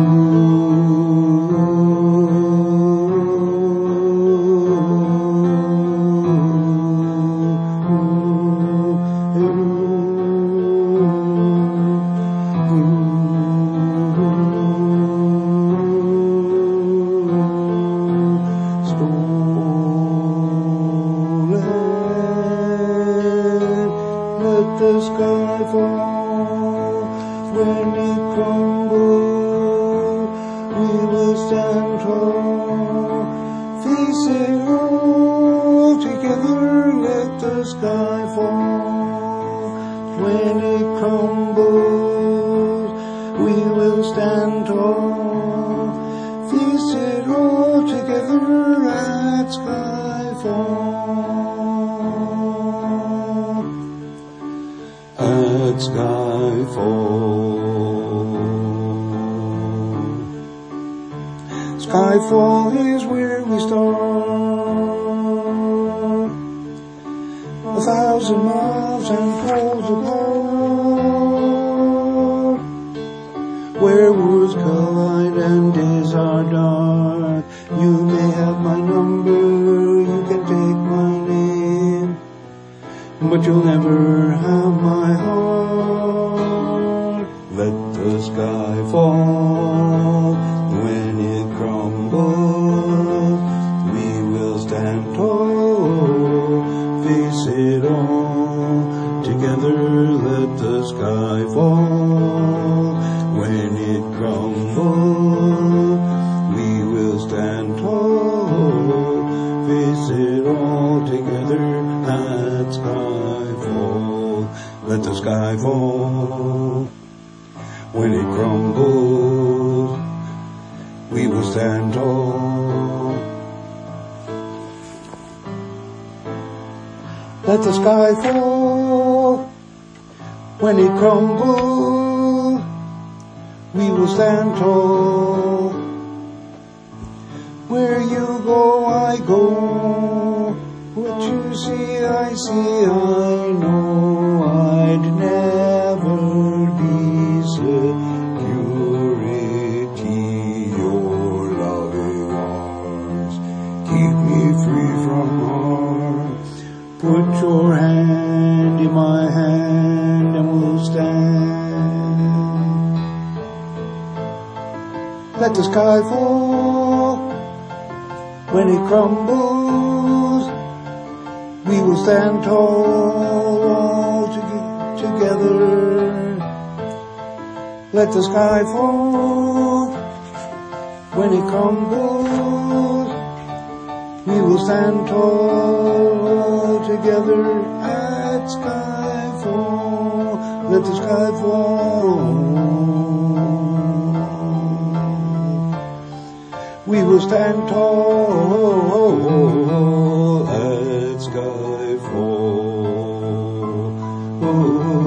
Let the sky fall. When it crumbles, we will stand tall. Facing all together, let the sky fall. When it crumbles, we will stand tall. Face it all together at skyfall. At skyfall. Skyfall is where we start. 1,000 miles and poles apart, where worlds collide and days are dark. You may have my number, you can take my name, but you'll never have my heart. Let the sky fall. When it crumbles, we will stand tall. Face it all together, let the sky fall. When it crumbles, we will stand tall. Face it all together at skyfall. Let the sky fall. When it crumbles, we will stand tall. Let the sky fall. When it crumbles, we will stand tall. Where you go, I go. What you see, I see. I know I'd never be security. Your loving arms keep me free from harm. Put your hand in my hand and we'll stand. Let the sky fall. When it crumbles, we will stand tall together. Let the sky fall. When it crumbles, we will stand tall together at skyfall. Let the sky fall. We will stand tall at skyfall.